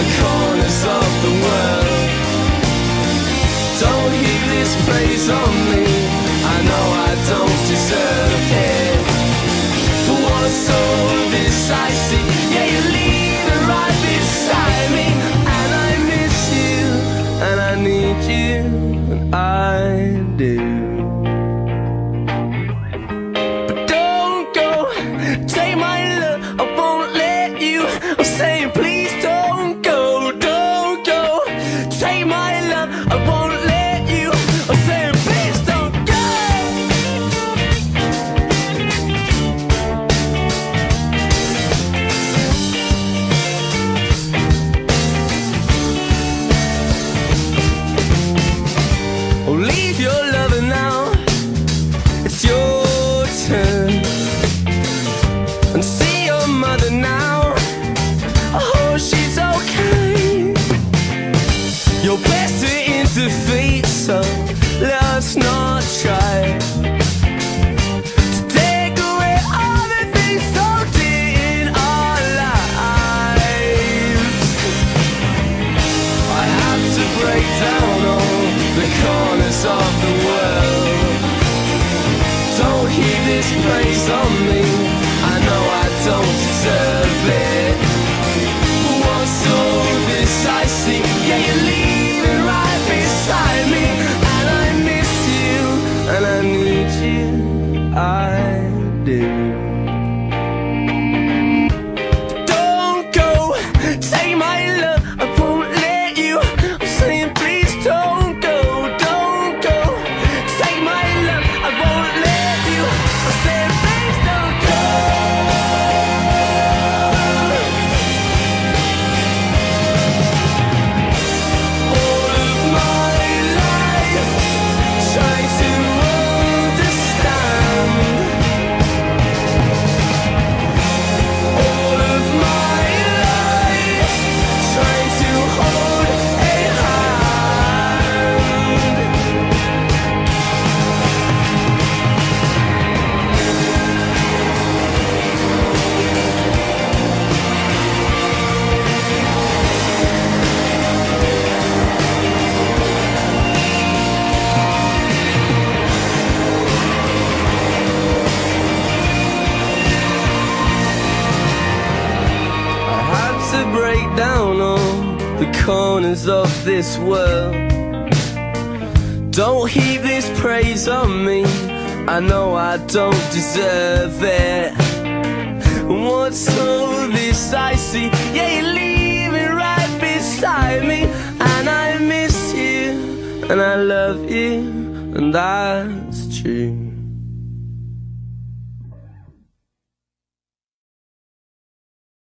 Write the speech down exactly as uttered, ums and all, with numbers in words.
the corners of the world. Don't heap this praise on me, I know I don't deserve it. But what's all this I see? Yeah, you're leaning right beside me, and I miss you, and I need you, and I do. But don't go, take my love, I won't let you. I'm saying please don't go, don't go, take my love, I won't let you. I'm saying please don't go. Oh, leave your lover now, it's your turn. And see your mother now, I hope she's okay. You're best to interfere, so let's not try to take away all the things so dear in our lives. I have to break down all the corners of the world. Don't heap this praise on me, I know I don't deserve it. But what's all this I see? Yeah, you're leaning right beside me, and I miss you, and I need you, I do. Don't go, take my love, I won't let you. I'm saying please don't go, don't go, take my love, I won't let you. I'm saying please don't go. All of my life, trying to understand. All of my life, trying to hold a hand. I had to break down all the corners of this world. Don't heap this praise on me, I know I don't deserve it. What's all this I see? Yeah, you're leaving right beside me, and I miss you, and I love you, and that's true.